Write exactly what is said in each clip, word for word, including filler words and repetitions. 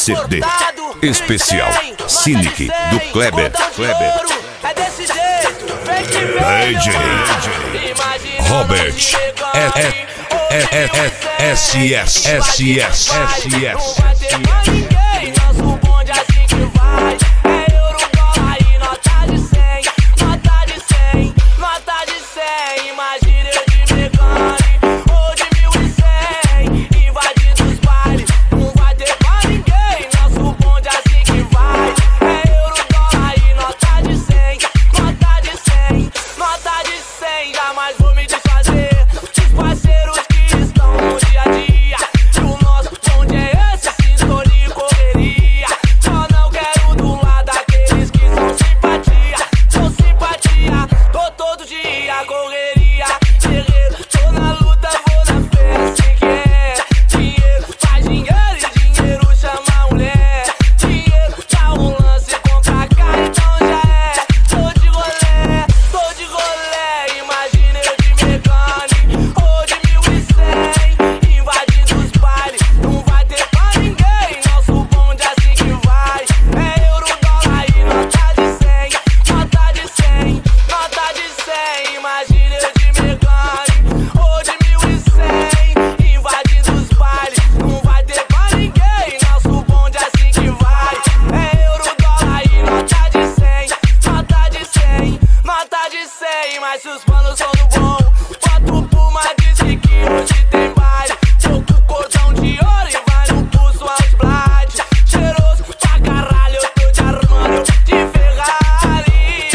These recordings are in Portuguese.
C D especial Cynic do Kleber. Kleber. É desse jeito, vem que vem. D J Robert é é é é é S S S S S S. Ninguém, nosso bonde assim que vai. É euro, dólar e nota de cem, nota de cem, nota de cem. Imagina eu de Mecane ou de mil e cem, invadindo os bailes, não vai ter pra ninguém. Nosso bonde assim que vai. É euro, dólar e nota de cem, nota de cem, nota de cem. Jamais vou me desfazer dos parceiros que estão no dia a dia. E o nosso bonde é esse, sintonia e correria. Só não quero do lado daqueles que são simpatia. Sou simpatia, tô todo dia correria. Guerreiro, tô na luta, vou na fé, assim que é. Dinheiro faz dinheiro e dinheiro chama a mulher. Dinheiro dá um lance, compra a cara, então já é. Tô de rolé, tô de rolé. Imagina eu de Mecane ou de mil e cem, invadindo os bailes, não vai ter pra ninguém. Nosso bonde assim que vai. É euro, dólar e nota de cem, nota de cem, nota de cem. Imagina eu de Mecane ou de mil e cem, invadindo os bailes, não vai ter pra ninguém. Nosso bonde assim que vai. É euro, dólar e nota de cem, nota de cem, nota de cem. Mas se os planos são do bom, bota o Puma, disse que hoje tem baile. Tô com cordão de ouro e vai no pulso aos blades. Cheiroso pra caralho, eu tô de Armando, de Ferrari.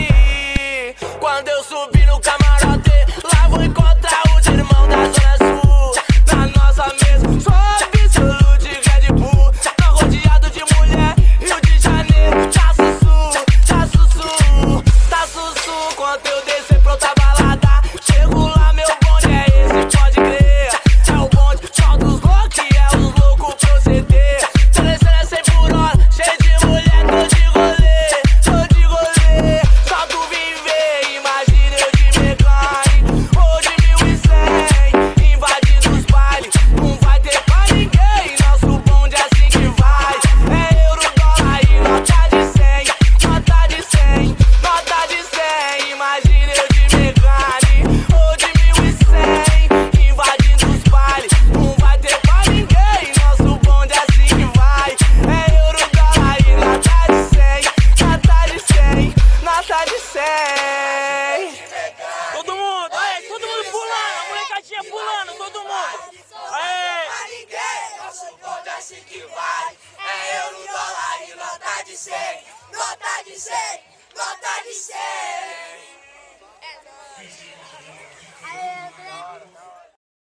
Quando eu subir no camarote, lá vou encontrar os irmãos da Zona Sul. Na nossa mesa, só absolute Red Bull. Tá rodeado de mulher, Rio de Janeiro, tá sussu, tá sussu, tá sussu. Quando eu descer pra outra balada, chego lá, meu bonde é esse, pode crer. É o bonde só dos loucos, é os loucos proceder. Tô descendo a cem por hora, cheio de mulher, tô de rolê, tô de rolê. Só tu vim ver, imagina eu de Mecane ou de mil e cem, invadindo os bailes, não vai ter pra ninguém. Nosso bonde assim que vai. É euro, dólar e nota de cem, nota de cem, nota de cem. Imagina eu de Mecane ou de mil e cem, invadindo os bailes, não vai ter pra ninguém. Nosso bonde assim que vai. É euro, dólar e nota de cem, nota de cem, nota de cem. Todo mundo, aí, todo mundo pulando, a molecadinha pulando, todo mundo. Aê! Nosso bonde assim que vai. É euro, dólar e nota de cem, nota de cem, nota de cem.